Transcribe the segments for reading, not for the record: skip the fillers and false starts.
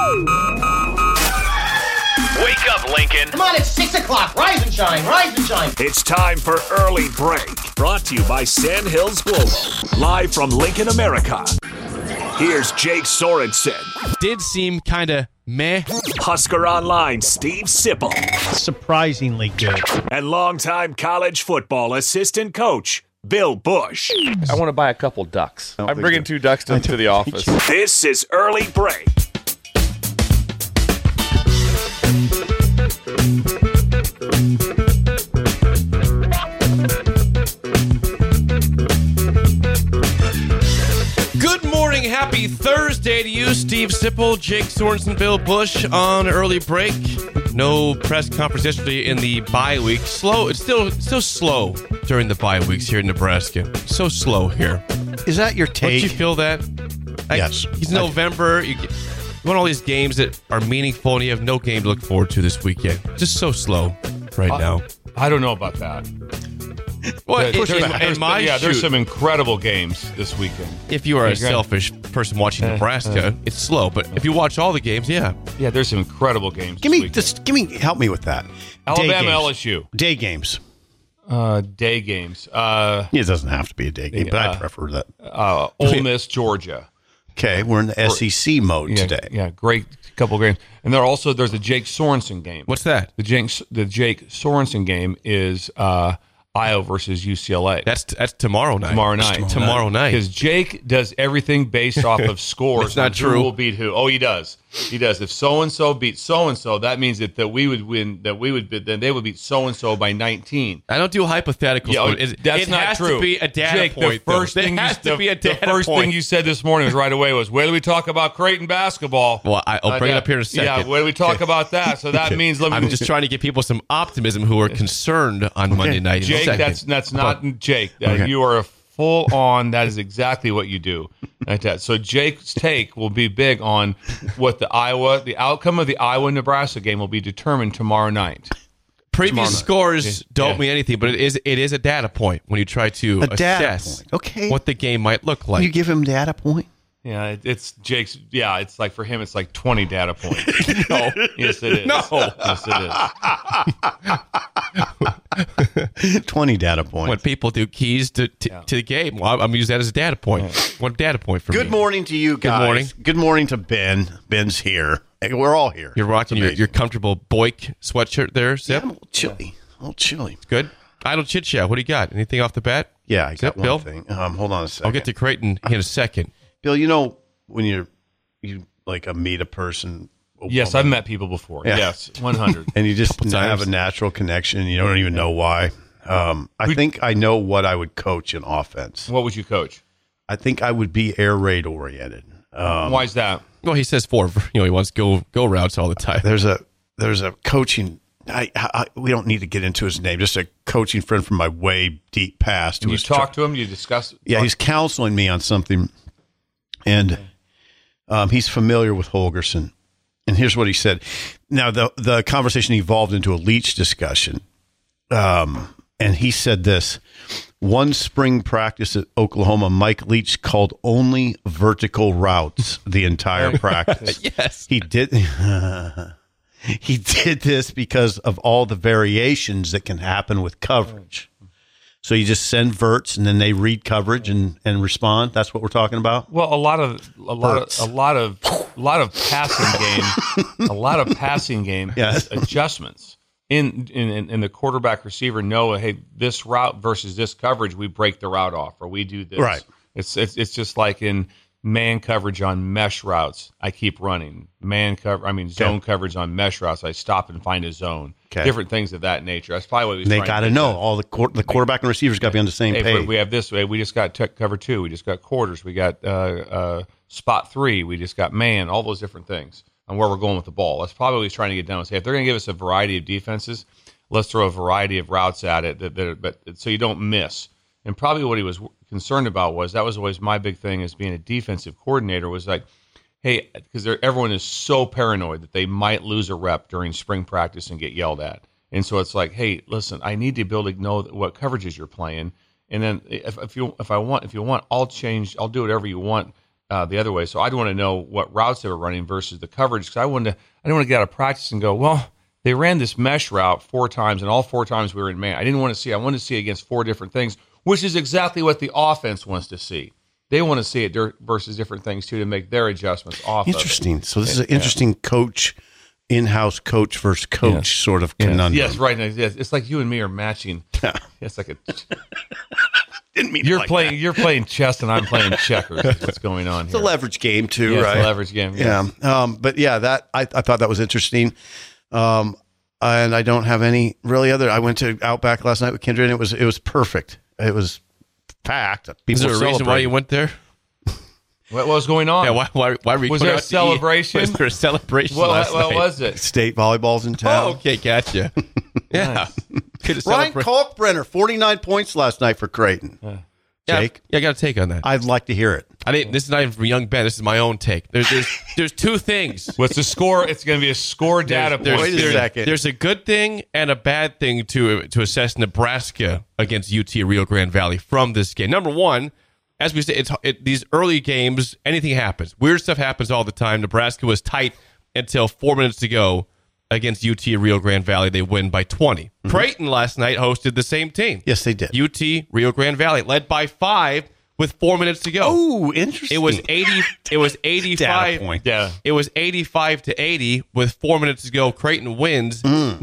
Wake up, Lincoln. Come on, it's 6 o'clock. Rise and shine, rise and shine. It's time for Early Break. Brought to you by Sandhills Global. Live from Lincoln, America. Here's Jake Sorensen. Did seem kind of meh. Husker Online, Steve Sipple. Surprisingly good. And longtime college football assistant coach, Bill Bush. I want to buy a couple ducks. I'm bringing 2 ducks to the office. This is Early Break. Good morning, happy Thursday to you, Steve Sipple, Jake Sorensen, Bill Bush on Early Break. No press conference yesterday in the bye week. Slow. It's still slow during the bye weeks here in Nebraska. So slow here. Is that your take? Don't you feel that? Yes. It's November. You want all these games that are meaningful, and you have no game to look forward to this weekend. Just so slow right now. I don't know about that. Well, there's some incredible games this weekend. If you are a selfish person watching Nebraska, it's slow. But if you watch all the games, yeah, there's some incredible games. Help me with that. Alabama, LSU, day games. Day games. It doesn't have to be a day game, but I prefer that. Ole Miss, Georgia. Okay, we're in the SEC mode today. Yeah, great couple games. And there's a Jake Sorensen game. What's that? The Jake Sorensen game is Iowa versus UCLA. That's tomorrow night. Tomorrow night. Because Jake does everything based off of scores. It's not true. Who will beat who? Oh, he does. He does. If so and so beats so and so, that means that we would win. Then they would beat so and so by 19. I don't do hypotheticals. Yeah, that's not true. It has to be a data Jake, point. The first thing you said this morning was right away was, "Where do we talk about Creighton basketball?" Well, I'll bring it up here in a second. Yeah, where do we talk about that? So that means I'm just trying to give people some optimism who are concerned on Monday night. Jake, that's not Jake. You are a full on. That is exactly what you do. Like that. So Jake's take will be big on what the outcome of the Iowa-Nebraska game will be determined tomorrow night. Previous scores don't mean anything, but it is a data point when you try to assess what the game might look like. You give him data point? Yeah, it's Jake's. Yeah, it's like for him, it's like 20 data points. No, yes, it is. No, yes, it is. 20 data points. When people do keys to the game, well, I'm going to use that as a data point. One data point for me. Good morning to you guys. Good morning. Good morning to Ben. Ben's here. We're all here. You're rocking your comfortable Boyk sweatshirt there, Sip? Yeah, a little chilly. It's good. Idle chit chat. What do you got? Anything off the bat? Yeah, I got one Bill? thing. Hold on a second. I'll get to Creighton in a second. Bill, when you like meet a person. Yes, I've met people before. Yeah. Yes, 100. And you just have a natural connection. You don't even know why. I think I know what I would coach in offense. What would you coach? I think I would be air raid oriented. Why is that? Well, he says he wants go routes all the time. There's a coaching. We don't need to get into his name. Just a coaching friend from my way deep past. You talk to him. You discuss. Yeah, he's counseling me on something, and he's familiar with Holgorsen. And here's what he said. Now the conversation evolved into a Leach discussion, and he said this. One spring practice at Oklahoma, Mike Leach called only vertical routes the entire practice. Yes, he did. He did this because of all the variations that can happen with coverage. So you just send verts and then they read coverage and respond. That's what we're talking about. Well, a lot of passing game yes. adjustments in the quarterback receiver know, hey, this route versus this coverage, we break the route off or we do this. Right. It's just like in man coverage on mesh routes, I keep running. Zone coverage on mesh routes, I stop and find a zone. Okay. Different things of that nature. That's probably what he's trying to do. They got to know. All the quarterback and receivers got to be on the same page. We have this way. We just got cover 2. We just got quarters. We got spot 3. We just got man. All those different things on where we're going with the ball. That's probably what he's trying to get done. Say, if they're going to give us a variety of defenses, let's throw a variety of routes at it, but so you don't miss. And probably what he was concerned about that was always my big thing as being a defensive coordinator was like, hey, because everyone is so paranoid that they might lose a rep during spring practice and get yelled at. And so it's like, hey, listen, I need to be able to know what coverages you're playing. And then if you want, I'll change. I'll do whatever you want the other way. So I'd want to know what routes they were running versus the coverage, because I didn't want to get out of practice and go, well, they ran this mesh route 4 times, and all 4 times we were in man. I wanted to see it against 4 different things, which is exactly what the offense wants to see. They want to see it versus different things, too, to make their adjustments off Interesting. of it. So this is an interesting coach, in-house coach versus coach sort of conundrum. Yes, right. Yes. It's like you and me are matching. It's like Didn't mean you're playing chess and I'm playing checkers. Is what's going on here. It's a leverage game, too, Yeah, right? It's a leverage game, yes. Yeah. But, yeah, that I thought that was interesting. And I don't have any really other. I went to Outback last night with Kindred, and it was perfect. It was packed. Is there a reason why you went there? What was going on? Yeah, why were you was going there a out to eat? celebration? Was there a celebration last night? What was it? State volleyball's in town. Oh, okay, gotcha. Yeah. Ryan Kalkbrenner, 49 points last night for Creighton. Jake? Yeah, I got a take on that. I'd like to hear it. This is not even from Young Ben. This is my own take. There's 2 things. What's the score? It's going to be a score data point. Wait a second. There's a good thing and a bad thing to assess Nebraska against UT Rio Grande Valley from this game. Number one, as we say, these early games, anything happens. Weird stuff happens all the time. Nebraska was tight until 4 minutes to go against UT Rio Grande Valley. They win by 20. Mm-hmm. Creighton last night hosted the same team. Yes, they did. UT Rio Grande Valley led by 5 with 4 minutes to go. Oh, interesting. It was 85. Data point. Yeah. It was 85-80 with 4 minutes to go. Creighton wins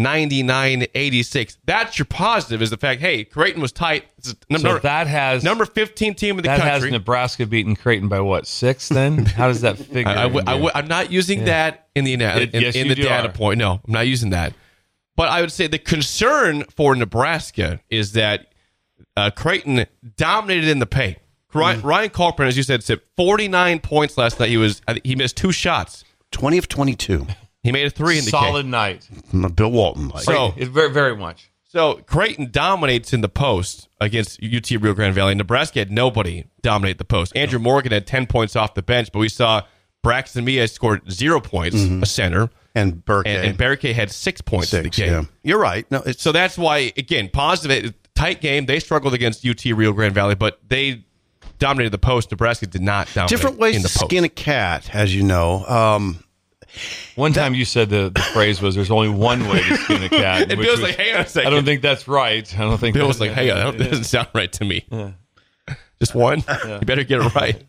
99-86. That's your positive, is the fact, hey, Creighton was tight. Number 15 team in the country. That has Nebraska beaten Creighton by what, 6 then? How does that figure? I'm not using that in the data point. No, I'm not using that. But I would say the concern for Nebraska is that Creighton dominated in the paint. Ryan Kalkbrenner, as you said, 49 points last night. He missed 2 shots. 20 of 22. He made a 3 in the solid game. Night. Bill Walton. So it's very, very much. So Creighton dominates in the post against UT Rio Grande Valley. Nebraska had nobody dominate the post. Andrew Morgan had 10 points off the bench, but we saw Braxton Mia scored 0 points, a center. And Burke. And Berke had 6 points in the game. Yeah. You're right. No, so that's why, again, positive, tight game. They struggled against UT Rio Grande Valley, but they dominated the post. Nebraska did not dominate different ways in the to post. Skin a cat, as you know. One time you said the phrase was, "There's only one way to skin a cat." And Bill's like, "Hang on a second. I don't think that's right. I don't think." Bill was like, "Hang on, that doesn't sound right to me." Yeah. Just one. Yeah. You better get it right.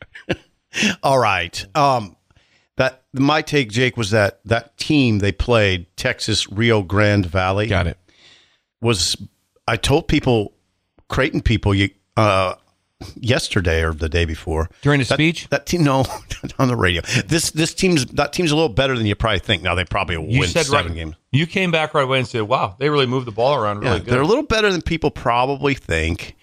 All right. That my take, Jake, was that team they played, Texas Rio Grande Valley. Got it. I told people, Creighton people, yesterday or the day before during a speech. That team, no, on the radio. That team's a little better than you probably think. Now they probably will win 7 games. You came back right away and said, "Wow, they really moved the ball around really good." They're a little better than people probably think.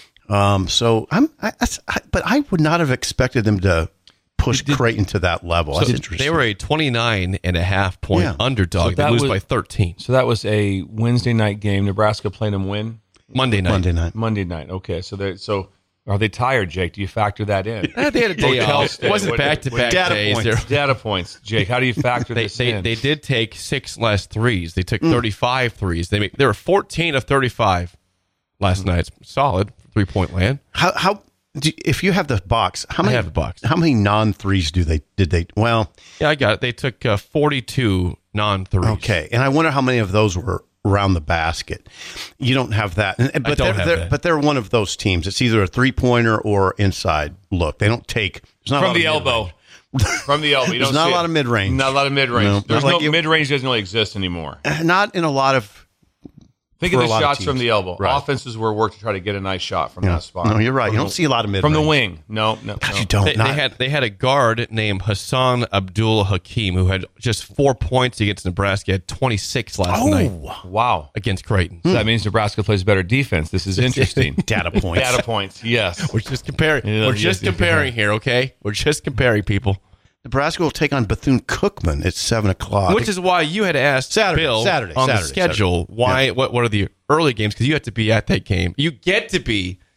So but I would not have expected them to push Creighton to that level. So that's interesting. They were a 29.5 point underdog. They lose by 13. So that was a Wednesday night game. Nebraska played them win Monday night. Monday night. Okay, so are they tired, Jake? Do you factor that in? They had a day off. It wasn't back-to-back days. Data points, Jake. How do you factor this in? They did take 6 less threes. They took 35 threes. They were 14 of 35 last night. Solid 3-point land. If you have the box, how many? I have the box. How many non-threes did they? Well, yeah, I got it. They took 42 non-threes. Okay, and I wonder how many of those were around the basket. You don't have that, but they're one of those teams. It's either a 3-pointer or inside look. They don't take from the elbow. From the elbow. There's not a lot of mid-range. Not a lot of mid-range. No, mid-range doesn't really exist anymore. Not in a lot of. Think of the shots from the elbow. Right. Offenses were worked to try to get a nice shot from that spot. No, you're right. You don't see a lot of mid-range. From the wing. No. God, you don't. They had a guard named Hassan Abdul Hakim who had just 4 points against Nebraska. Had 26 last night. Wow. Against Creighton. So that means Nebraska plays better defense. This is interesting. Data points. Data points. Yes. We're just comparing. We're just comparing here. Okay. We're just comparing people. Nebraska will take on Bethune-Cookman at 7:00, which is why you had asked Bill on the schedule. Why? Yeah. What are the early games? Because you have to be at that game. You get to be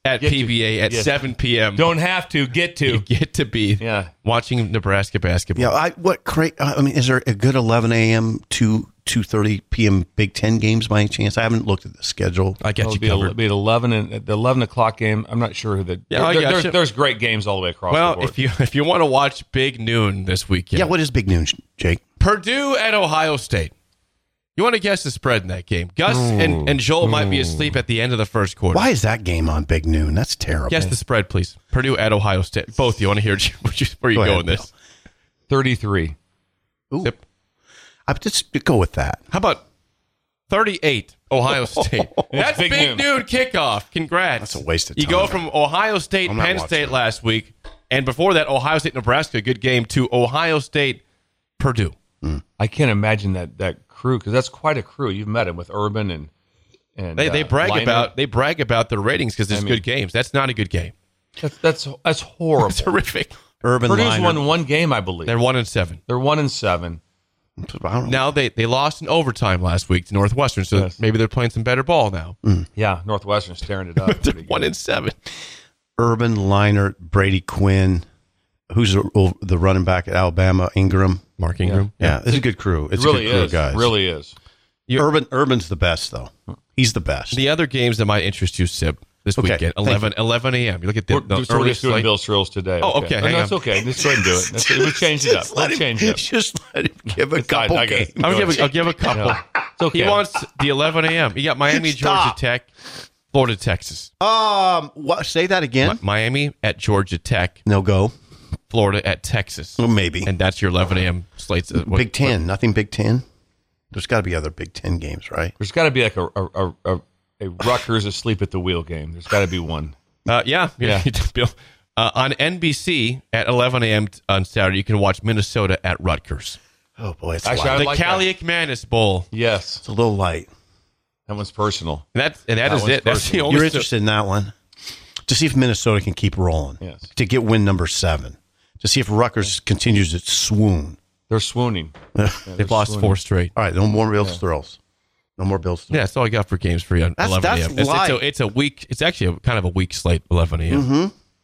at PBA at 7 p.m. Don't have to, get to. You get to be watching Nebraska basketball. Yeah, is there a good 11 a.m. to 2:30 p.m. Big Ten games by any chance? I haven't looked at the schedule. I got you It'll covered. be at 11 and at the 11 o'clock game. I'm not sure who the. There's great games all the way across the board. if you want to watch Big Noon this weekend. Yeah, what is Big Noon, Jake? Purdue at Ohio State. You want to guess the spread in that game? Gus and Joel might be asleep at the end of the first quarter. Why is that game on Big Noon? That's terrible. Guess the spread, please. Purdue at Ohio State. Both. You want to hear where you go in this? 33. Ooh. I just go with that. How about 38, Ohio State? That's Big Big Noon kickoff. Congrats. That's a waste of You time. go from Ohio State, I'm not Penn watching State that. last week, and before that, Ohio State, Nebraska, good game, to Ohio State, Purdue. I can't imagine that crew, because that's quite a crew. You've met him with Urban and They brag Liner. about their ratings because there's good games. That's not a good game. That's horrible. It's horrific. Urban Purdue's Liner. won one game, I believe. They're 1-7. They're 1-7. I don't know. Now they lost in overtime last week to Northwestern, so Yes. maybe they're playing some better ball now. Yeah, Northwestern's tearing it up. They're pretty good. 1-7. Urban Liner, Brady Quinn. Who's the running back at Alabama? Ingram. Mark Ingram. Yeah, it's a good crew. It's It really a good crew, is. guys. Really is. Urban's the best, though. He's the best. The other games that might interest you, Sip, this Okay, weekend, thank 11 a.m. You look at the We're early just doing slate. Bill Strills today. Oh, okay, hang That's on. okay. Just go ahead and do it. We'll change it up. We'll change it up. Just let him give a fine. couple I got it. games. I'll give a couple. No, it's okay. He wants the 11 a.m. You got Miami, Georgia Stop. Tech, Florida, Texas. What? Say that again. Miami at Georgia Tech, No go. Florida at Texas. Well, maybe. And that's your 11 a.m. slates. Big Ten. Nothing Big Ten. There's got to be other Big Ten games, right? There's got to be like a Rutgers asleep at the wheel game. There's got to be one. Yeah. Bill. On NBC at 11 a.m. on Saturday, you can watch Minnesota at Rutgers. Oh boy, it's Actually, light. The like that. Kalliak-Manis Bowl. Yes, It's a little light. that one's personal. That is one's it. That's the personal. only. You're interested in that one to see if Minnesota can keep rolling. Yes. To get win number 7. To see if Rutgers continues its swoon. They're swooning. They've lost 4 straight. All right, no more Bills thrills. No more Bills thrills. Yeah, that's all I got for games for you on That's- 11 a.m. that's light. It's a week. It's actually kind of a weak slate, 11 a.m. Mm-hmm.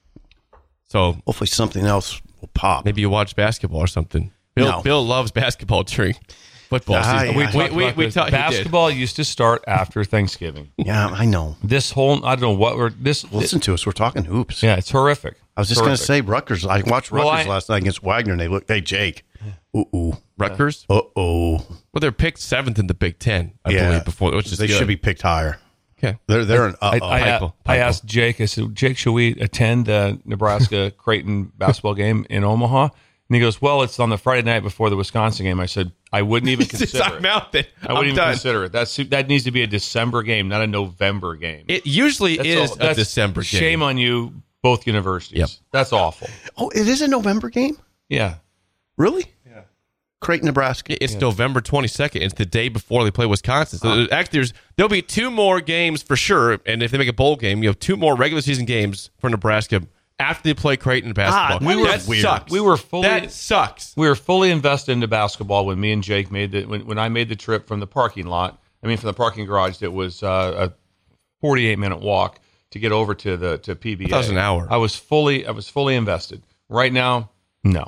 So Hopefully something else will pop. maybe you watch basketball or something. Bill loves basketball during football season. yeah. We talked. Basketball used to start after Thanksgiving. Yeah, I know. This whole I don't know what we're this. Listen to us. We're talking hoops. Yeah, it's horrific. I was just going to say Rutgers. I watched Well, Rutgers I- last night against Wagner, and they looked. Hey, Jake. Ooh. Rutgers. Uh-oh. Well, they're picked 7th in the Big Ten, I Yeah. believe, before, which is They good. should be picked higher. Okay. They're an uh-oh. I asked Jake. I said, Jake, should we attend the Nebraska Creighton basketball game in Omaha? And he goes, well, it's on the Friday night before the Wisconsin game. I said, I wouldn't even consider I'm it. out then. I wouldn't I'm even done. consider it. That needs to be a December game, not a November game. It usually is all- a that's December game. Shame on you, both universities. Yep. That's awful. Oh, it is a November game? Yeah. Really? Yeah. Creighton, Nebraska. It's November 22nd. It's the day before they play Wisconsin. So actually, there'll be 2 more games for sure. And if they make a bowl game, you have 2 more regular season games for Nebraska after they play Creighton basketball. we were that weird. sucks. We were fully- That sucks. We were fully invested into basketball when me and Jake made when I made the trip from the parking lot. I mean, from the parking garage. That was a 48-minute walk to get over to PBA. That was an hour. I was fully invested. Right now, no.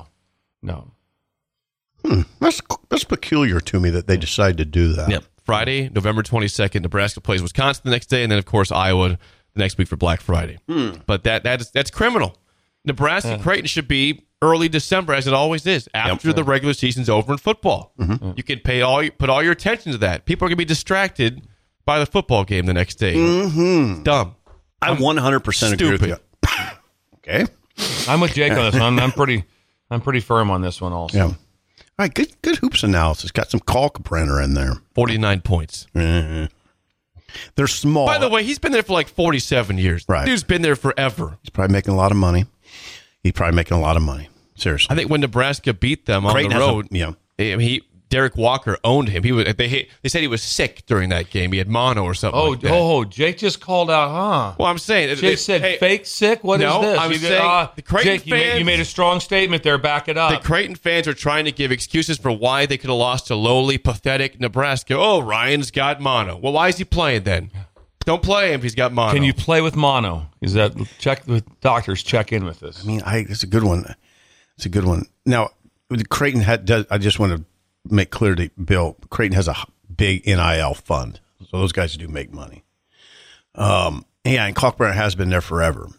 That's peculiar to me that they decided to do that. Yep. Friday, November 22nd, Nebraska plays Wisconsin the next day, and then, of course, Iowa the next week for Black Friday. But that's criminal. Nebraska Creighton should be early December, as it always is, after the regular season's over in football. You can put all your attention to that. People are going to be distracted by the football game the next day. It's dumb. I 100% agree with you. Stupid. Okay. I'm with Jake on this one. I'm pretty firm on this one also. Yeah. All right. Good hoops analysis. Got some Kalkbrenner in there. 49 points. They're small. By the way, he's been there for like 47 years. Right. Dude's been there forever. He's probably making a lot of money. Seriously. I think when Nebraska beat them on Creighton the has a- road, yeah. Derek Walker owned him. They said he was sick during that game. He had mono or something like that. Jake just called out, huh? Well, I'm saying Jake said hey, fake sick? What is no, this? I'm saying the Creighton Jake, fans- you made a strong statement there. Back it The up. Creighton fans are trying to give excuses for why they could have lost to lowly, pathetic Nebraska. Oh, Ryan's got mono. Well, why is he playing then? Don't play him if he's got mono. Can you play with mono? Is that check with doctors? Check in with this. I mean, it's a good one. It's a good one. Now, Creighton I just want to make clear to Bill, Creighton has a big NIL fund, so those guys do make money. And Kalkbrenner has been there forever.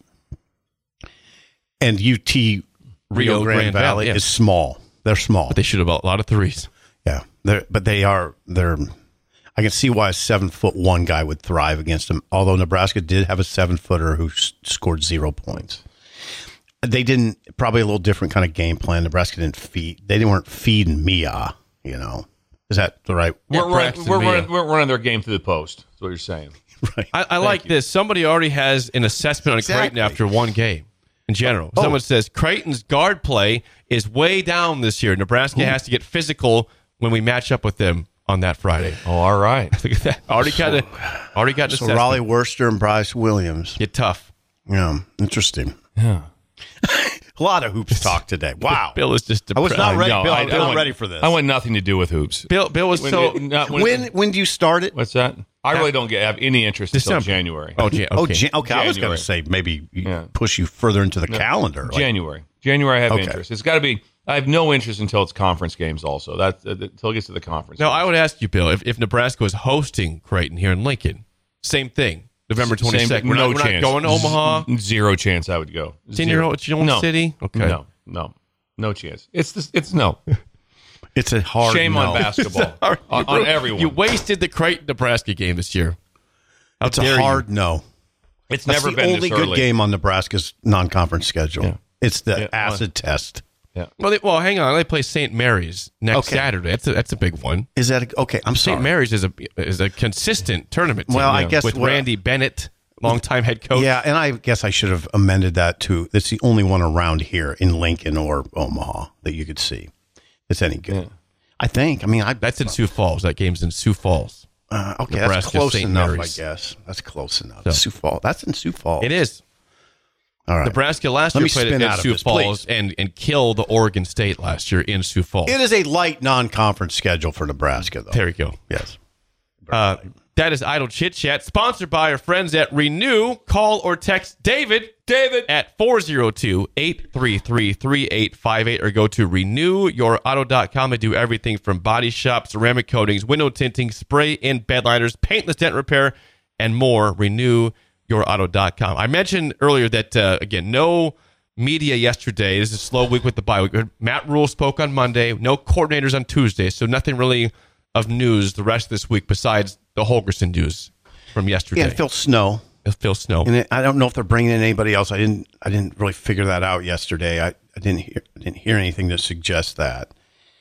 And UT Rio Grande Valley is small. They're small. But they shoot about a lot of threes. Yeah, they're. I can see why a 7'1" guy would thrive against them. Although Nebraska did have a 7-footer who scored 0 points. They didn't, probably a little different kind of game plan. Nebraska didn't feed. They weren't feeding Mia. Is that the right? We're running their game through the post. That's what you're saying. Right. I like this. Somebody already has an assessment on Creighton after one game. In general, someone says Creighton's guard play is way down this year. Nebraska has to get physical when we match up with them on that Friday. Oh, all right. Look at that. Already got an assessment. Raleigh Worcester and Bryce Williams. Get tough. Yeah, interesting. Yeah. A lot of hoops talk today. Wow. Bill is just depressed. I was not ready. Bill, I was not ready for this. I want nothing to do with hoops. Bill was when do you start it? What's that? I really don't have any interest until January. Okay. I was going to say maybe push you further into the calendar. January I have interest. It's got to be. I have no interest until it's conference games. Also, that's until it gets to the conference. No, games. I would ask you, Bill, if Nebraska was hosting Creighton here in Lincoln, same thing. November 22nd. We're not going to Omaha. Zero chance I would go. It's in your own city. Okay. No chance. It's no. It's a hard shame no. on basketball on everyone. You wasted the Creighton Nebraska game this year. It's a hard no. It's That's never the been only this early. good game on Nebraska's non-conference schedule. Yeah. It's the acid test. Yeah. Well, hang on. They play St. Mary's next Saturday. That's a big one. Is that okay? I'm sorry. St. Mary's is a consistent tournament team. Well, I guess with Randy Bennett, longtime head coach. Yeah, and I guess I should have amended that to it's the only one around here in Lincoln or Omaha that you could see that's any good. Yeah. I think. I mean, that's in Sioux Falls. That game's in Sioux Falls. Okay, Nebraska, that's close St. enough. Mary's. I guess that's close enough. So, Sioux Falls. That's in Sioux Falls. It is. All right. Nebraska last year played at Sioux Falls and killed Oregon State last year in Sioux Falls. It is a light non-conference schedule for Nebraska, though. There you go. Yes. That is Idle Chit Chat, sponsored by our friends at Renew. Call or text David at 402-833-3858 or go to renewyourauto.com. They do everything from body shop, ceramic coatings, window tinting, spray and bed liners, paintless dent repair, and more. Renewyourauto.com. I mentioned earlier that, again, no media yesterday. This is a slow week with the bye week. Matt Rule spoke on Monday. No coordinators on Tuesday, so nothing really of news the rest of this week besides the Holgorsen news from yesterday. Yeah, Phil Snow. And I don't know if they're bringing in anybody else. I didn't really figure that out yesterday. I didn't hear anything to suggest that.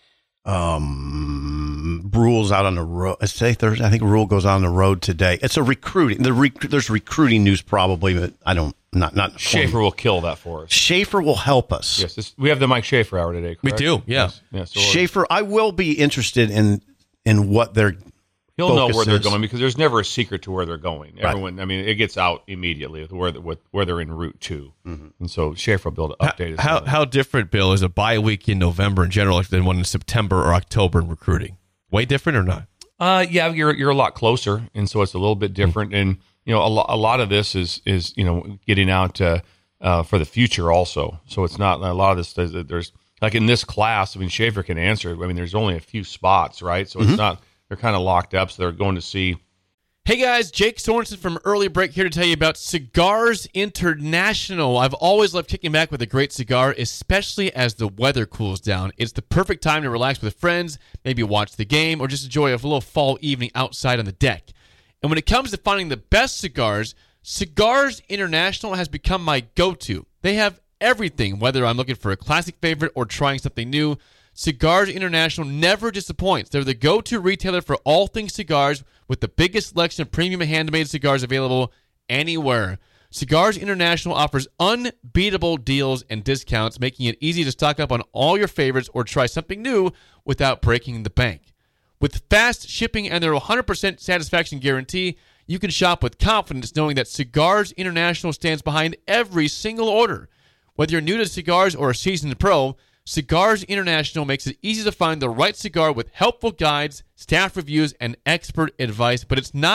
Rule's out on the road. It's today Thursday. I think Rule goes on the road today. It's a recruiting. There's recruiting news probably, but I don't. Not Schaefer will kill that for us. Schaefer will help us. Yes, we have the Mike Schaefer hour today. Correct? We do. Yeah. Yes. So Schaefer. I will be interested in what they're. He'll know where they're going because there's never a secret to where they're going. Everyone, I mean, it gets out immediately with where they're en route to, and so Schaefer will be able to update us. How different, Bill, is a bye week in November in general than one in September or October in recruiting? Way different or not? Yeah, you're a lot closer, and so it's a little bit different. And a lot of this is getting out for the future also. So it's not a lot of this. There's like in this class. I mean, Schaefer can answer. I mean, there's only a few spots, right? So it's not. They're kind of locked up, so they're going to see. Hey guys, Jake Sorensen from Early Break here to tell you about Cigars International. I've always loved kicking back with a great cigar, especially as the weather cools down. It's the perfect time to relax with friends, maybe watch the game, or just enjoy a little fall evening outside on the deck. And when it comes to finding the best cigars, Cigars International has become my go-to. They have everything, whether I'm looking for a classic favorite or trying something new. Cigars International never disappoints. They're the go-to retailer for all things cigars with the biggest selection of premium handmade cigars available anywhere. Cigars International offers unbeatable deals and discounts, making it easy to stock up on all your favorites or try something new without breaking the bank. With fast shipping and their 100% satisfaction guarantee, you can shop with confidence knowing that Cigars International stands behind every single order. Whether you're new to cigars or a seasoned pro, Cigars International makes it easy to find the right cigar with helpful guides, staff reviews, and expert advice. But it's not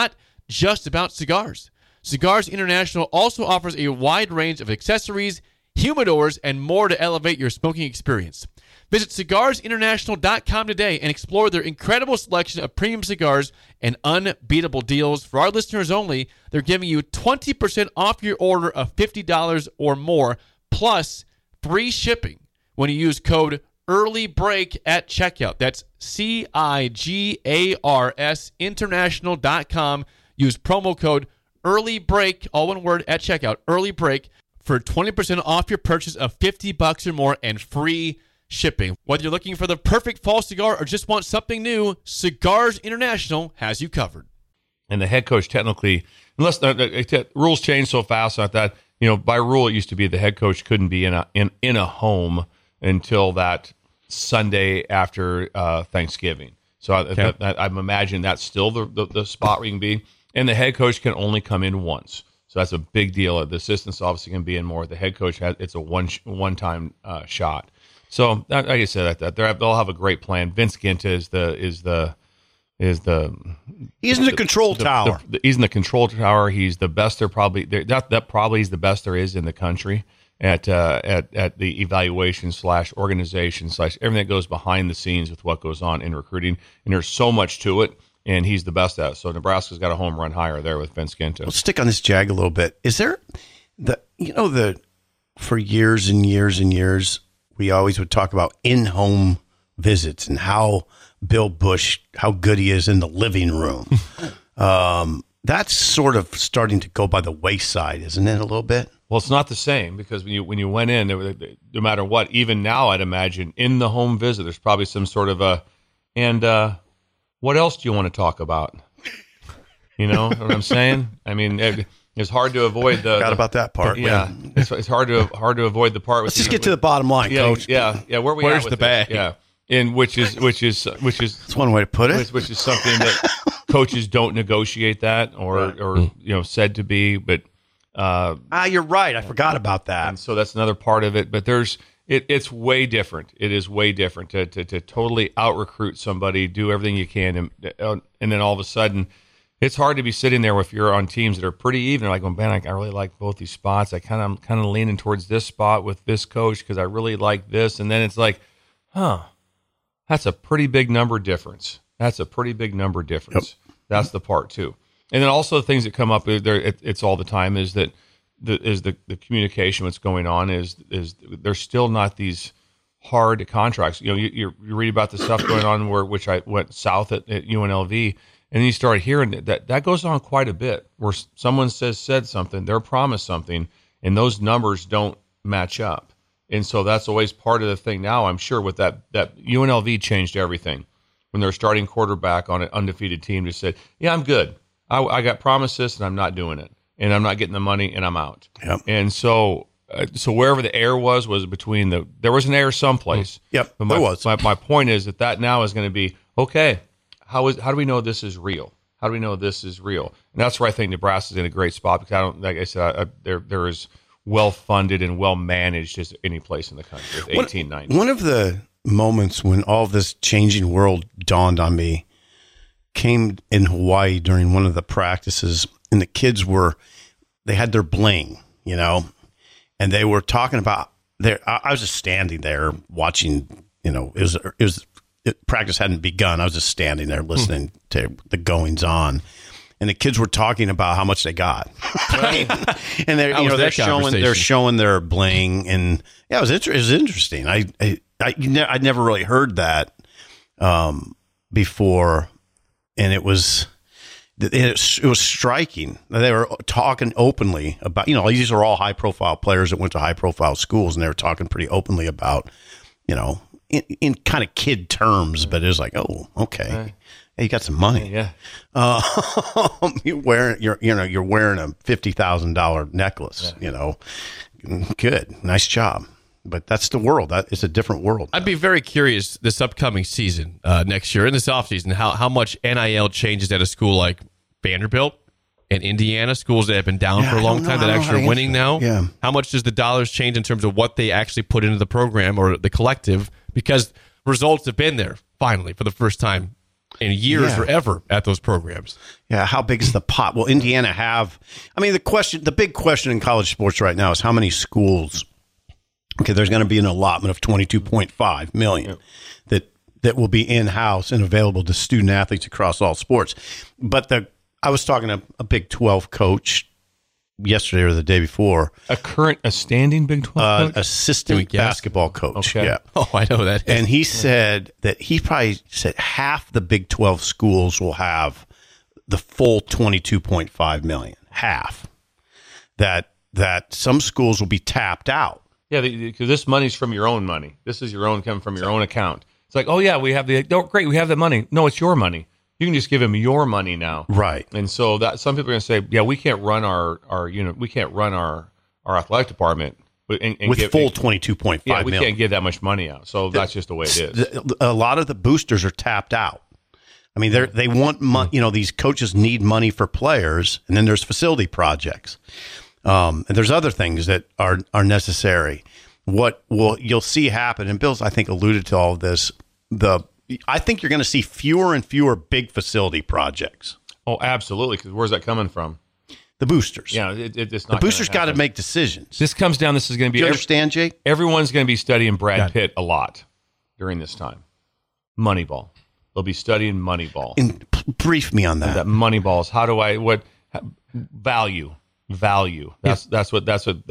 just about cigars. Cigars International also offers a wide range of accessories, humidors, and more to elevate your smoking experience. Visit cigarsinternational.com today and explore their incredible selection of premium cigars and unbeatable deals. For our listeners only, they're giving you 20% off your order of $50 or more, plus free shipping when you use code EARLYBREAK at checkout. That's CIGARS international.com. Use promo code EARLYBREAK, all one word, at checkout, EARLYBREAK, for 20% off your purchase of $50 or more and free shipping. Whether you're looking for the perfect fall cigar or just want something new, Cigars International has you covered. And the head coach technically, unless rules change so fast like that, by rule it used to be the head coach couldn't be in a home until that Sunday after Thanksgiving. So I imagine that's still the spot where you can be. And the head coach can only come in once. So that's a big deal. The assistants obviously can be in more. The head coach it's a one-time shot. So like I said, they'll have a great plan. Vince Ginta he's in the control tower. He's in the control tower. He's the best. That probably is the best there is in the country at the evaluation / organization / everything that goes behind the scenes with what goes on in recruiting. And there's so much to it. And he's the best at it. So Nebraska's got a home run higher there with Vince Ginta. Let's stick on this Jag a little bit. Is there for years and years and years, we always would talk about in-home visits and how Bill Busch, how good he is in the living room. That's sort of starting to go by the wayside, isn't it, a little bit? Well, it's not the same because when you went in, no matter what, even now I'd imagine in the home visit, there's probably some sort of what else do you want to talk about? You know what I'm saying? I mean, it's hard to avoid the. Forgot about that part. Yeah, it's hard to avoid the part. Let's just get to the bottom line, Coach. Yeah. Where's the bag? Yeah, and which is that's one way to put it. Which is something that coaches don't negotiate that or said to be, but you're right. I forgot about that. And so that's another part of it. But it's way different. It is way different to totally out recruit somebody, do everything you can, and then all of a sudden. It's hard to be sitting there if you're on teams that are pretty even. Like, man, I really like both these spots. I'm kind of leaning towards this spot with this coach because I really like this. And then it's like, that's a pretty big number difference. Yep. That's the part too. And then also the things that come up it's all the time is that the communication. What's going on is there's still not these hard contracts. You read about the stuff going on which I went south at UNLV. And then you start hearing that goes on quite a bit, where someone said something, they're promised something, and those numbers don't match up. And so that's always part of the thing now, I'm sure, with that UNLV changed everything. When they're starting quarterback on an undefeated team, just said, yeah, I'm good. I got promised this, and I'm not doing it. And I'm not getting the money, and I'm out. Yep. And so wherever the error was between there was an error someplace. Yep, but there was. My point is that now is going to be, okay, how do we know this is real? How do we know this is real? And that's where I think Nebraska's in a great spot because like I said, they're as well funded and well managed as any place in the country with 1890. One of the moments when all this changing world dawned on me came in Hawaii during one of the practices, and the kids they had their bling, and they were talking about I was just standing there watching, it was practice hadn't begun. I was just standing there listening to the goings on, and the kids were talking about how much they got, right? And they're showing their bling, and yeah, it was interesting. I'd never really heard that before, and it was striking. They were talking openly about these are all high profile players that went to high profile schools, and they were talking pretty openly about in kind of kid terms, but it was like, oh, okay, hey, you got some money. Yeah, you're wearing a $50,000 necklace. Yeah. Good, nice job. But that's the world. It's a different world. I'd be very curious this upcoming season, next year in this offseason, how much NIL changes at a school like Vanderbilt and Indiana, schools that have been down for a long time that actually are winning now. Yeah. How much does the dollars change in terms of what they actually put into the program or the collective? Because results have been there finally for the first time in years Yeah. or ever at those programs. Yeah, how big is the pot? Well, Indiana have. I mean, the big question in college sports right now is how many schools. Okay, there's going to be an allotment of 22.5 million that will be in house and available to student athletes across all sports. But I was talking to a Big 12 coach yesterday or the day before. A standing Big 12 coach? Assistant basketball coach. Okay. Yeah. Oh, I know that. And he said that he probably said half the Big 12 schools will have the full 22.5 million. Half. That some schools will be tapped out. Yeah, because this money's from your own money. This is your own, coming from your own account. It's like, oh yeah, we have great, we have the money. No, it's your money. You can just give them your money now. Right. And so that some people are going to say, yeah, we can't run our unit, we can't run our athletic department with full 22.5 yeah, we million. can't give that much money out. So that's just the way it is. A lot of the boosters are tapped out. I mean, they want money. You know, these coaches need money for players, and then there's facility projects, and there's other things that are necessary. What you'll see happen, and Bill's I think alluded to all of this. I think you're going to see fewer and fewer big facility projects. Oh, absolutely. Because where's that coming from? The boosters. Yeah, it's not. The boosters got to make decisions. This comes down. This is going to be. Do you understand, Jake? Everyone's going to be studying Brad Pitt a lot during this time. Moneyball. They'll be studying Moneyball. And brief me on that. That Moneyball is value. That's what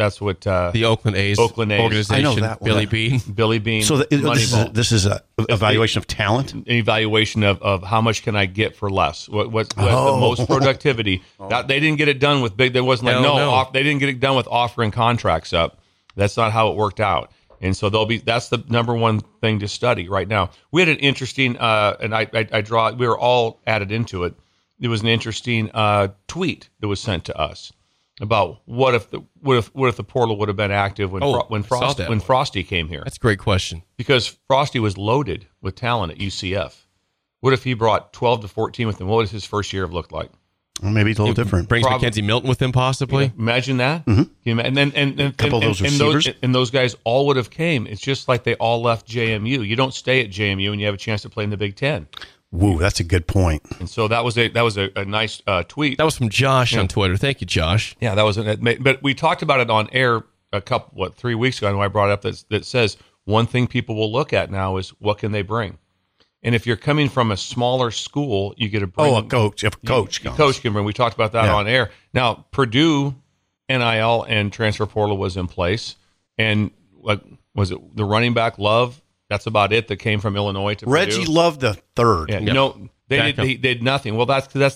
The Oakland A's organization. I know that one. Billy Bean. Billy Bean. So this is a evaluation of talent. An evaluation of how much can I get for less? What's the most productivity? That they didn't get it done with big. There wasn't like they didn't get it done with offering contracts up. That's not how it worked out. And so that's the number one thing to study right now. We had an interesting and we were all added into it. There was an interesting tweet that was sent to us about what if the portal would have been active when Frosty came here. That's a great question. Because Frosty was loaded with talent at UCF. What if he brought 12 to 14 with him? What would his first year have looked like? Well, maybe it's a little different. Brings Mackenzie Milton with him, possibly. Yeah, imagine that. Mm-hmm. And a couple of those receivers. And those guys all would have came. It's just like they all left JMU. You don't stay at JMU and you have a chance to play in the Big Ten. Woo, that's a good point. And so that was a nice tweet. That was from Josh on Twitter. Thank you, Josh. Yeah, that was but we talked about it on air 3 weeks ago, and I brought up that says one thing people will look at now is what can they bring. And if you're coming from a smaller school, you get to bring a coach. If a coach comes. Coach can bring. We talked about that on air. Now, Purdue NIL and transfer portal was in place, and was it the running back Love? That's about it that came from Illinois to Reggie Purdue. Love the third. Yeah, they did nothing. Well,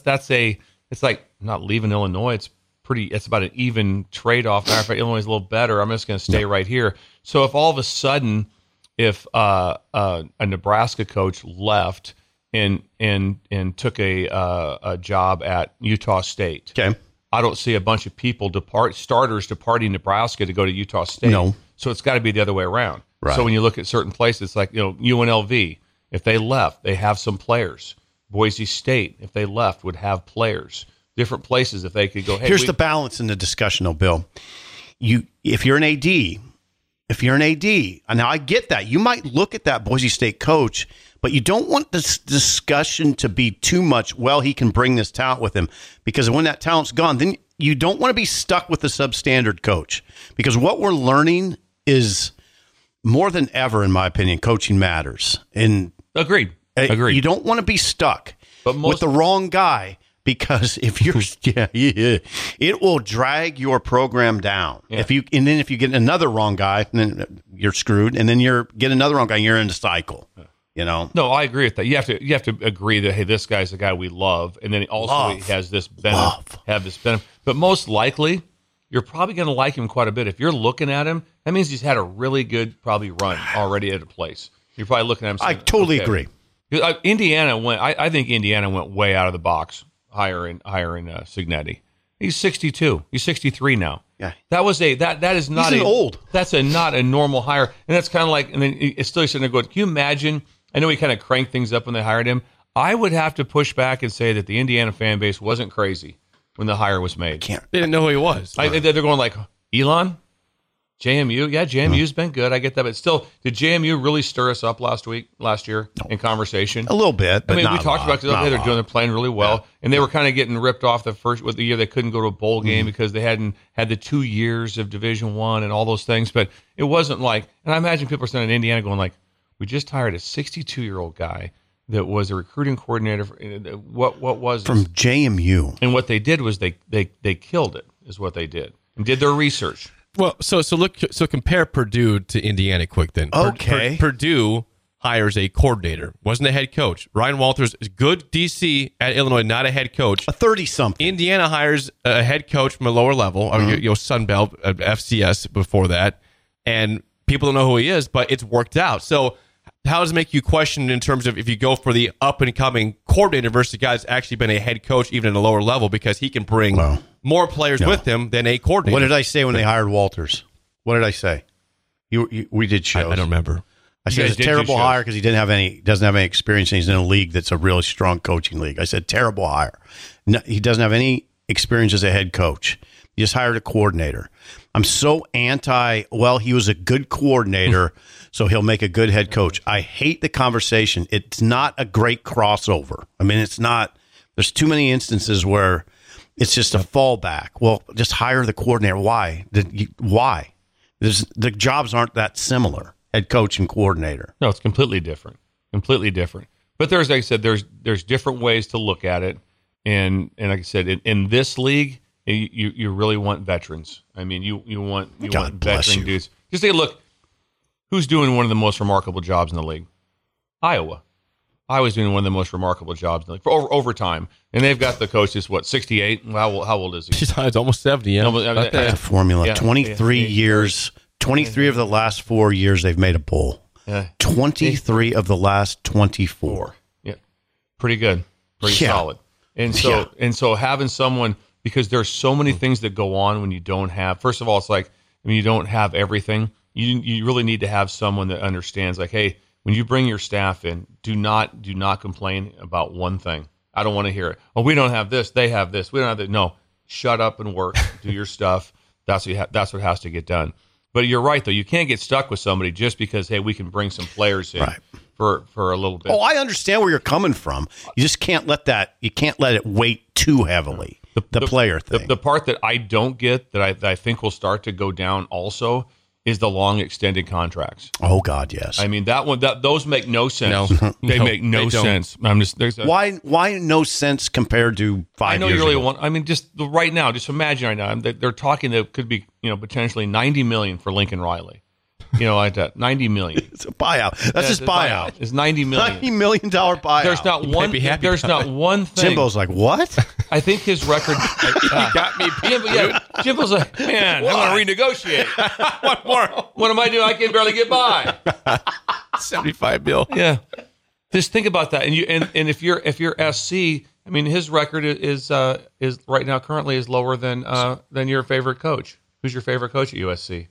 it's like not leaving Illinois. It's about an even trade off. Matter of fact, Illinois is a little better. I'm just going to stay right here. So if all of a sudden, if a Nebraska coach left and took a job at Utah State, okay, I don't see a bunch of people starters departing Nebraska to go to Utah State. No. So it's got to be the other way around. Right. So when you look at certain places, like UNLV, if they left, they have some players. Boise State, if they left, would have players. Different places, if they could go. Hey, here's the balance in the discussion, though, Bill. If you're an AD, now I get that. You might look at that Boise State coach, but you don't want this discussion to be too much, well, he can bring this talent with him. Because when that talent's gone, then you don't want to be stuck with the substandard coach. Because what we're learning is, more than ever, in my opinion, coaching matters. And Agreed. You don't want to be stuck with the wrong guy, because if you're, it will drag your program down. Yeah. If you get another wrong guy, then you're screwed. And then get another wrong guy, you're in a cycle. No, I agree with that. You have to agree that, hey, this guy's the guy we love, and then he has this benefit. But most likely, you're probably going to like him quite a bit. If you're looking at him, that means he's had a really good run already at a place. You're probably looking at him saying, I totally agree. Indiana went. I think Indiana went way out of the box hiring Cignetti. He's 62. He's 63 now. Yeah, that is not old. That's not a normal hire, and that's kind of like. And then it's still sitting there going, can you imagine? I know he kind of cranked things up when they hired him. I would have to push back and say that the Indiana fan base wasn't crazy when the hire was made. They didn't know who he was. They're going like, Elon? JMU, yeah, JMU's been good. I get that, but still, did JMU really stir us up last year in conversation? A little bit, but I mean, not we talked about they're playing really well, and they were kind of getting ripped off the year they couldn't go to a bowl game because they hadn't had the 2 years of Division I and all those things. But it wasn't like, and I imagine people are sitting in Indiana going like, we just hired a 62-year-old guy that was a recruiting coordinator. What was from this? JMU? And what they did was they killed it. Is what they did and did their research. Well, so compare Purdue to Indiana quick then. Okay. Purdue hires a coordinator, wasn't a head coach. Ryan Walters is good DC at Illinois, not a head coach. A 30-something. Indiana hires a head coach from a lower level, Sun Belt, FCS before that, and people don't know who he is, but it's worked out. So how does it make you question in terms of if you go for the up-and-coming coordinator versus a guy that's actually been a head coach even at a lower level because he can bring more players with him than a coordinator? What did I say when they hired Walters? What did I say? We did shows. I don't remember. I said it's a terrible hire because he doesn't have any experience, and he's in a league that's a really strong coaching league. I said terrible hire. No, he doesn't have any experience as a head coach. He just hired a coordinator. I'm so he was a good coordinator, so he'll make a good head coach. I hate the conversation. It's not a great crossover. I mean, it's not. There's too many instances where it's just a fallback. Well, just hire the coordinator. Why? Why? The jobs aren't that similar, head coach and coordinator. No, it's completely different. Completely different. But like I said, there's different ways to look at it. And like I said, in this league, you really want veterans. I mean, you want veteran dudes. Just take a look. Who's doing one of the most remarkable jobs in the league? Iowa. Iowa's doing one of the most remarkable jobs in the league for overtime. And they've got the coach is 68? How old is he? He's almost 70, yeah. That's a formula. Yeah. 23 years. 23 of the last 4 years they've made a bowl. 23 of the last 24. Yeah. Pretty good. Pretty solid. And so having someone, because there's so many things that go on when you don't have, first of all, it's like when you don't have everything, you really need to have someone that understands, like, hey, when you bring your staff in, do not complain about one thing. I don't want to hear it. Oh, we don't have this. They have this. We don't have that. No, shut up and work. Do your stuff. That's what has to get done. But you're right, though. You can't get stuck with somebody just because, hey, we can bring some players in for a little bit. Oh, I understand where you're coming from. You just can't let it weight too heavily. The player thing. The part that I don't get that I think will start to go down also is the long extended contracts. Oh God, yes. I mean those make no sense. No. They make no sense. I'm just why no sense compared to 5 years I know you really ago? want. I mean, just right now, just imagine right now they're talking that could be potentially $90 million for Lincoln Riley. Like that, $90 million. It's a buyout. That's his buyout. It's $90 million. $90 million buyout. There's not one. There's not one thing. Jimbo's like, what? I think his record. You got me. Jimbo's like, man, I want to renegotiate. What more? What am I doing? I can barely get by. 75 bill. Yeah. Just think about that. And if you're SC, I mean, his record is right now currently is lower than your favorite coach. Who's your favorite coach at USC?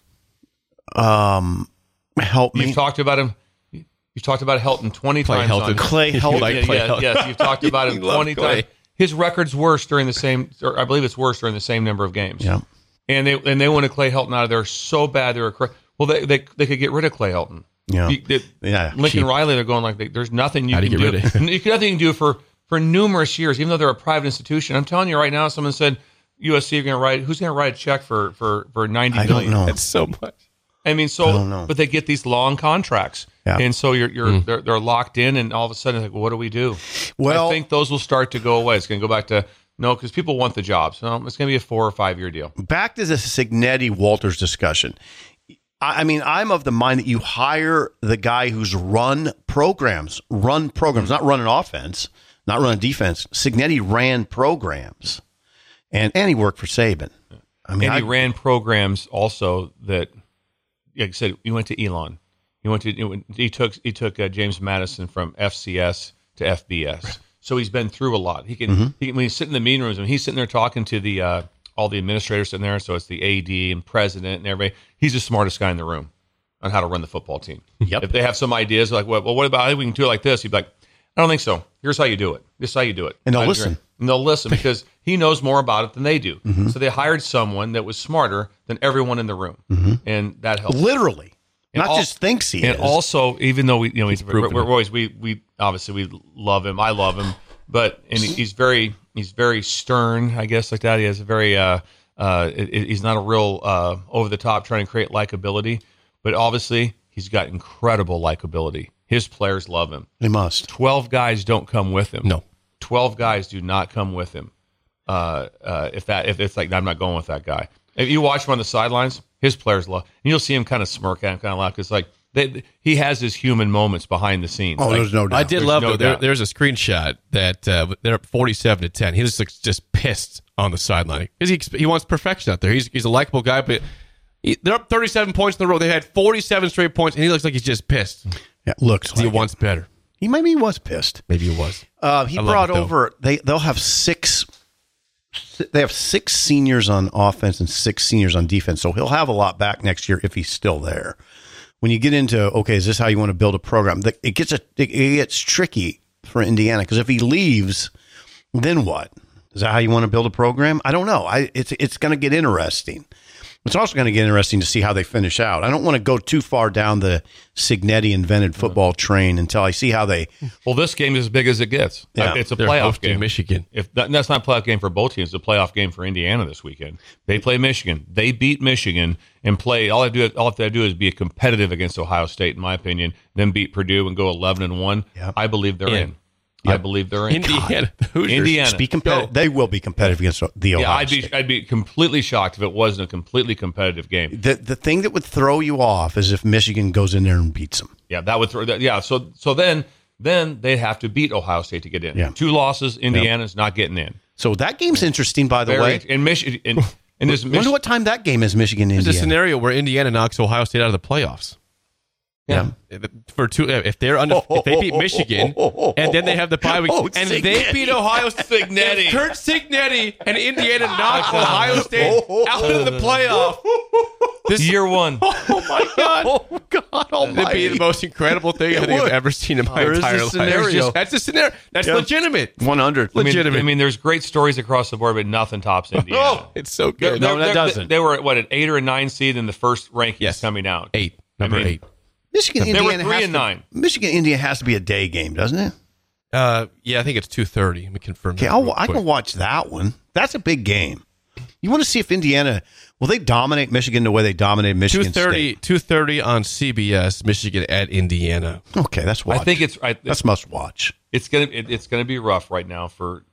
Help me. You've talked about him. You've talked about Helton 20 times. Clay Helton. Yes, you've talked about him 20 times. His record's worse during the same, or I believe it's worse during the same number of games. Yeah. And they wanted Clay Helton out of there so bad they were. Well, they could get rid of Clay Helton. Yeah. Lincoln cheap. Riley, they're going like, there's nothing you can do. Nothing you can do for numerous years, even though they're a private institution. I'm telling you right now, someone said USC who's going to write a check for $90 million? I don't know. That's so much. I mean, but they get these long contracts, and so they're locked in, and all of a sudden, like, well, what do we do? Well, I think those will start to go away. It's going to go back to because people want the jobs. No, it's going to be a 4 or 5 year deal. Back to the Cignetti Walters discussion. I mean, I'm of the mind that you hire the guy who's run programs, not run an offense, not run a defense. Cignetti ran programs, and he worked for Saban. I mean, he ran programs also that. Like I said, he went to Elon. He took James Madison from FCS to FBS. So he's been through a lot. He can when he's sitting in the meeting rooms, when he's sitting there talking to the all the administrators sitting there. So it's the AD and president and everybody. He's the smartest guy in the room on how to run the football team. Yep. If they have some ideas like, well, what about we can do it like this? He'd be like, I don't think so. Here's how you do it. This is how you do it. And they'll listen. and they'll listen because he knows more about it than they do. So they hired someone that was smarter than everyone in the room, and that helped. Literally, And not just thinks he and is. also, even though we're always we obviously we love him. I love him, but he's very stern, I guess, like that. He has a very he's not a real over the top trying to create likability, but obviously he's got incredible likability. His players love him. They must. 12 guys don't come with him. No. 12 guys do not come with him. If it's like, I'm not going with that guy. If you watch him on the sidelines, his players love. And you'll see him kind of smirk at him, kind of laugh. It's like he has his human moments behind the scenes. Oh, like, there's no doubt. I did love no though. doubt. There's a screenshot that they're up 47-10. He looks like just pissed on the sideline because he wants perfection out there. He's a likable guy, but they're up 37 points in a row. They had 47 straight points, and he looks like he's just pissed. Yeah, looks He like wants better. he was pissed. Maybe he was. He brought over. They'll have six. They have 6 seniors on offense and 6 seniors on defense. So he'll have a lot back next year if he's still there. When you get into, okay, is this how you want to build a program? It gets tricky for Indiana because if he leaves, then what? Is that how you want to build a program? I don't know. It's going to get interesting. It's also going to get interesting to see how they finish out. I don't want to go too far down the Cignetti invented football train until I see how they. Well, this game is as big as it gets. Yeah. It's a They're playoff hosting game. Michigan. That's not a playoff game for both teams. It's a playoff game for Indiana this weekend. They play Michigan. They beat Michigan and play. All they have to do is be competitive against Ohio State, in my opinion. Then beat Purdue and go 11-1. Yep. I believe they're in. Yep. I believe they're in. Indiana. The Hoosiers. Indiana. Be competitive. They will be competitive against the Ohio Yeah, State. I'd be completely shocked if it wasn't a completely competitive game. The thing that would throw you off is if Michigan goes in there and beats them. Yeah, that would throw that. Yeah, so then they have to beat Ohio State to get in. Yeah. 2 losses, Indiana's not getting in. So that game's interesting, by the way. And Michigan and there's Wonder what time that game is, Michigan, There's a Indiana. scenario where Indiana knocks Ohio State out of the playoffs. yeah. For 2, if they beat Michigan and then they have the bye week and they beat Ohio State, Cignetti. if Kurt Cignetti and Indiana knock Ohio State out of the playoff. Year 1. Oh my God! Oh, God That'd be the most incredible thing I think I've ever seen in my There is entire a life. scenario. That's a scenario. That's Yeah. legitimate. 100. Legitimate. I mean, there's great stories across the board, but nothing tops Indiana. It's so good. They were what, an 8 or a 9 seed in the first rankings Yes. coming out. 8. Number 8. Michigan, They were Indiana 3 has and to- 9. Michigan, Indiana has to be a day game, doesn't it? Yeah, I think it's 2:30. Let me confirm. Okay, that real I quick. can watch that one. That's a big game. You want to see if Indiana will they dominate Michigan the way they dominated Michigan 2:30. State? 2:30 on CBS. Michigan at Indiana. Okay, that's watch. I think that's must watch. it's gonna be rough right now for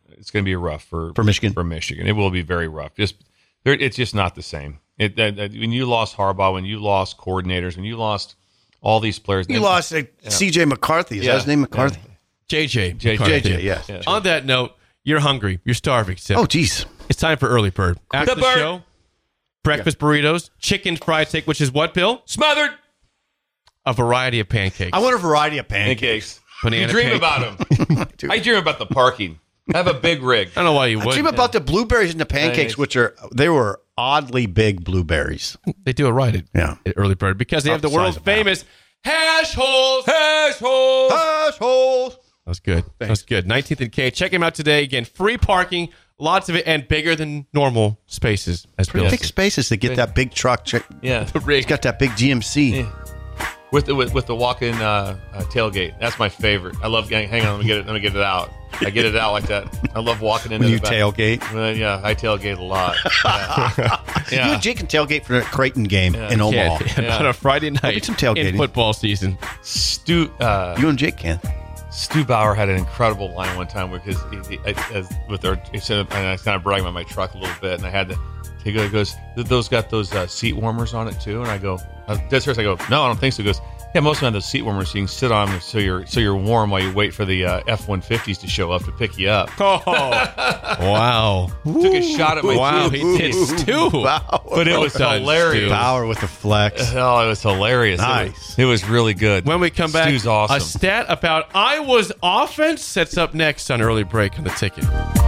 Michigan. For Michigan, it will be very rough. It's just not the same. When you lost Harbaugh, when you lost coordinators, when you lost all these players, You lost C.J. McCarthy. Is that his name, McCarthy? JJ. JJ, yes. Yeah. On that note, you're hungry. You're starving. Sip. Oh, geez. It's time for Early Bird. After the Bird. show, breakfast burritos, chicken fried steak, which is what, Bill? smothered A variety of pancakes. I want a variety of pancakes. pancakes. Banana You dream pancakes. about them. I dream about the parking. Have a big rig. I don't know why you I would. dream about the blueberries and the pancakes, they were oddly big blueberries. They do it right at Early Bird because they have the About the world's size of a famous hash holes. Hash holes. Assholes. That's good. That's good. 19th and K. Check him out today. Again, free parking, lots of it, and bigger than normal spaces. As Bill Big said. spaces to get that big truck. Yeah. The rig. It's got that big GMC. With the walk-in tailgate. That's my favorite. I love getting. Hang on, let me get it out. I get it out like that. I love walking into When you the back. tailgate. Yeah, I tailgate a lot. You and Jake can tailgate for the Creighton game in Yeah, Omaha. on a Friday night get some tailgating. in football season. Stu You and Jake can. Stu Bauer had an incredible line one time because he said, and I was kind of bragging about my truck a little bit, and I had to. He goes, those got those seat warmers on it too, and I go, dead serious. I go, no, I don't think so. He goes, yeah, most of them have those seat warmers, so you can sit on them, so you're warm while you wait for the F-150s to show up to pick you up. Oh, wow. Took a shot at my Wow, teeth. he did Stu. But it was Well done, hilarious. Stu. Bauer with the flex. Oh, it was hilarious. Nice. It was really good. When we come back, Stu's awesome. a stat about Iowa's offense sets up next on Early Break on the Ticket.